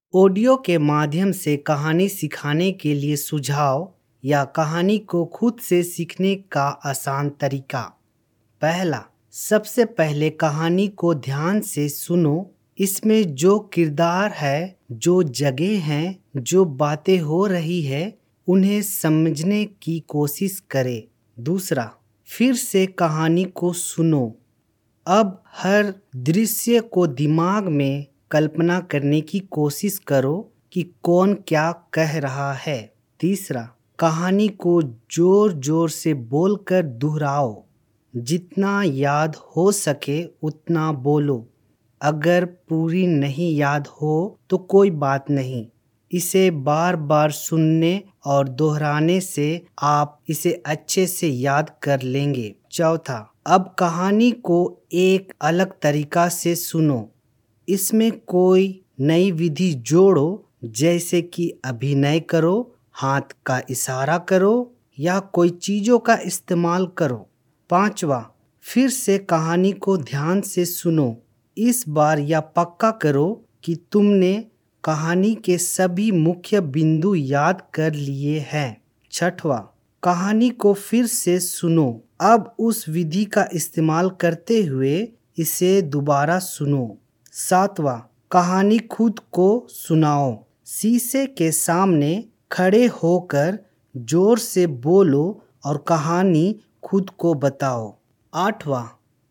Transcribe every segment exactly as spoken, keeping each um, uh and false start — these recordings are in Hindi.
ऑडियो के माध्यम से कहानी सिखाने के लिए सुझाव या कहानी को खुद से सीखने का आसान तरीका। पहला, सबसे पहले कहानी को ध्यान से सुनो। इसमें जो किरदार है, जो जगह हैं, जो बातें हो रही है, उन्हें समझने की कोशिश करें। दूसरा, फिर से कहानी को सुनो। अब हर दृश्य को दिमाग में कल्पना करने की कोशिश करो कि कौन क्या कह रहा है। तीसरा, कहानी को जोर जोर से बोलकर दोहराओ। जितना याद हो सके उतना बोलो। अगर पूरी नहीं याद हो तो कोई बात नहीं। इसे बार बार सुनने और दोहराने से आप इसे अच्छे से याद कर लेंगे। चौथा, अब कहानी को एक अलग तरीका से सुनो। इसमें कोई नई विधि जोड़ो, जैसे कि अभिनय करो, हाथ का इशारा करो या कोई चीजों का इस्तेमाल करो। पांचवा, फिर से कहानी को ध्यान से सुनो। इस बार यह पक्का करो कि तुमने कहानी के सभी मुख्य बिंदु याद कर लिए हैं। छठवा, कहानी को फिर से सुनो। अब उस विधि का इस्तेमाल करते हुए इसे दोबारा सुनो। सातवां, कहानी खुद को सुनाओ। शीशे के सामने खड़े होकर जोर से बोलो और कहानी खुद को बताओ। आठवां,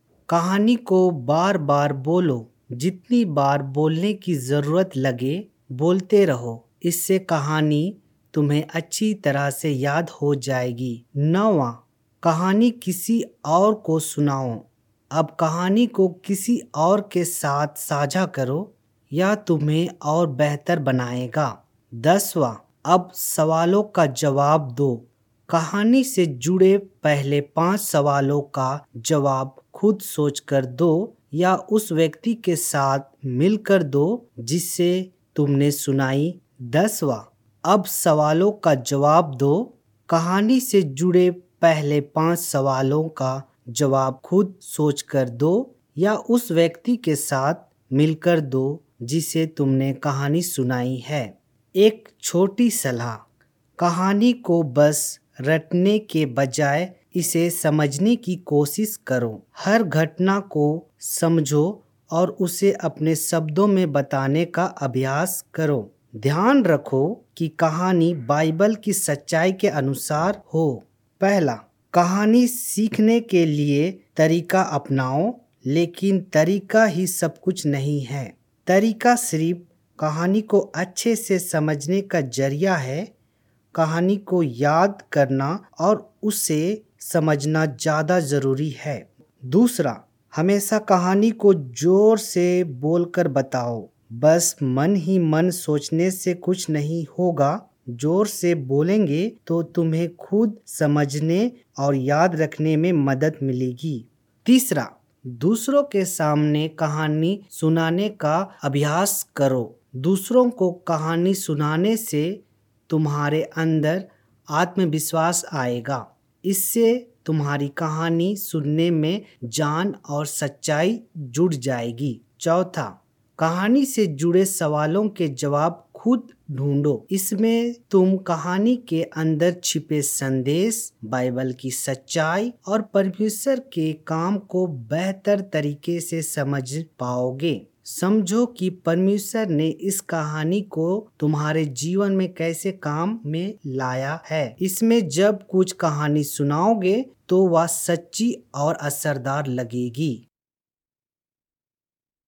कहानी को बार बार बोलो। जितनी बार बोलने की जरूरत लगे बोलते रहो। इससे कहानी तुम्हें अच्छी तरह से याद हो जाएगी। नौवां, कहानी किसी और को सुनाओ। अब कहानी को किसी और के साथ साझा करो, यह तुम्हें और बेहतर बनाएगा। दसवां, अब सवालों का जवाब दो। कहानी से जुड़े पहले पांच सवालों का जवाब खुद सोचकर दो या उस व्यक्ति के साथ मिलकर दो जिसे तुमने सुनाई। दसवां, अब सवालों का जवाब दो। कहानी से जुड़े पहले पांच सवालों का जवाब खुद सोचकर दो या उस व्यक्ति के साथ मिलकर दो जिसे तुमने कहानी सुनाई है। एक छोटी सलाह, कहानी को बस रटने के बजाय इसे समझने की कोशिश करो। हर घटना को समझो और उसे अपने शब्दों में बताने का अभ्यास करो। ध्यान रखो कि कहानी बाइबल की सच्चाई के अनुसार हो। पहला, कहानी सीखने के लिए तरीका अपनाओ, लेकिन तरीका ही सब कुछ नहीं है। तरीका सिर्फ कहानी को अच्छे से समझने का जरिया है। कहानी को याद करना और उसे समझना ज़्यादा ज़रूरी है। दूसरा, हमेशा कहानी को जोर से बोलकर बताओ। बस मन ही मन सोचने से कुछ नहीं होगा। जोर से बोलेंगे तो तुम्हें खुद समझने और याद रखने में मदद मिलेगी। तीसरा, दूसरों के सामने कहानी सुनाने का अभ्यास करो। दूसरों को कहानी सुनाने से तुम्हारे अंदर आत्मविश्वास आएगा। इससे तुम्हारी कहानी सुनने में जान और सच्चाई जुड़ जाएगी। चौथा, कहानी से जुड़े सवालों के जवाब खुद ढूंढो। इसमें तुम कहानी के अंदर छिपे संदेश, बाइबल की सच्चाई और परमेश्वर के काम को बेहतर तरीके से समझ पाओगे। समझो कि परमेश्वर ने इस कहानी को तुम्हारे जीवन में कैसे काम में लाया है। इसमें जब कुछ कहानी सुनाओगे तो वह सच्ची और असरदार लगेगी।